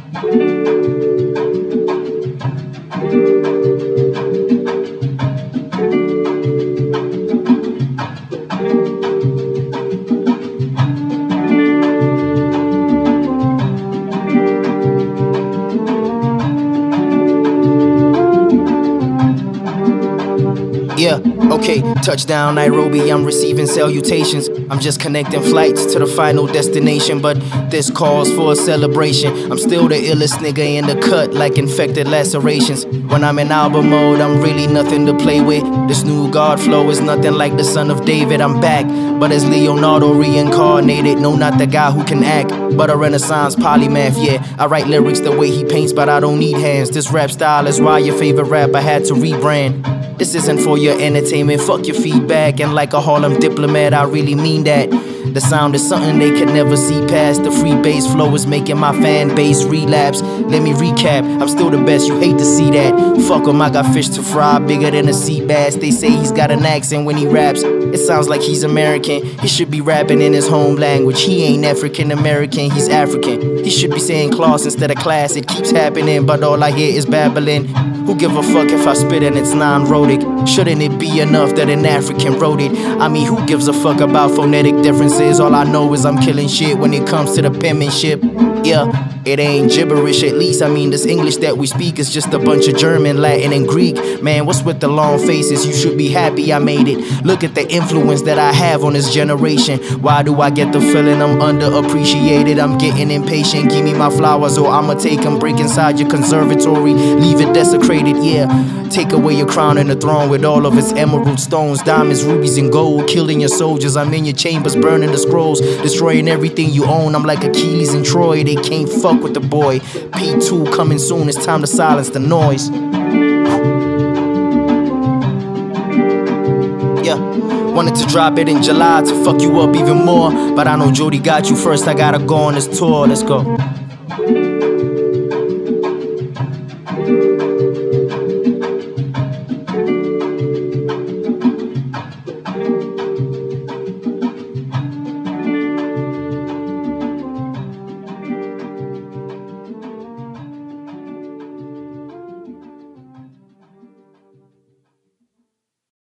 Yeah, okay, touchdown Nairobi, I'm receiving salutations. I'm just connecting flights to the final destination, but this calls for a celebration. I'm still the illest nigga in the cut, like infected lacerations. When I'm in album mode, I'm really nothing to play with. This new God flow is nothing like the son of David. I'm back, but as Leonardo reincarnated. No, not the guy who can act, but a Renaissance polymath. Yeah, I write lyrics the way he paints, but I don't need hands. This rap style is why your favorite rapper had to rebrand. This isn't for your entertainment, fuck your feedback. And like a Harlem diplomat, I really mean that. The sound is something they could never see past. The free bass flow is making my fan base relapse. Let me recap, I'm still the best, you hate to see that. Fuck him, I got fish to fry, bigger than a sea bass. They say he's got an accent when he raps. It sounds like he's American. He should be rapping in his home language. He ain't African American, he's African. He should be saying class instead of class. It keeps happening, but all I hear is babbling. Who give a fuck if I spit and it's non-rhotic? Shouldn't it be enough that an African wrote it? I mean, who gives a fuck about phonetic differences? All I know is I'm killing shit when it comes to the penmanship. Yeah, it ain't gibberish, at least. I mean, this English that we speak is just a bunch of German, Latin, and Greek. Man, what's with the long faces? You should be happy I made it. Look at the influence that I have on this generation. Why do I get the feeling I'm underappreciated? I'm getting impatient. Give me my flowers or I'ma take them. Break inside your conservatory, leave it desecrated. Yeah, take away your crown and the throne with all of its emerald stones, diamonds, rubies, and gold. Killing your soldiers, I'm in your chambers, burning the scrolls, destroying everything you own. I'm like Achilles and Troy, they can't fuck with the boy. P2 coming soon, it's time to silence the noise. Yeah, wanted to drop it in July to fuck you up even more, but I know Jody got you first, I gotta go on this tour, let's go.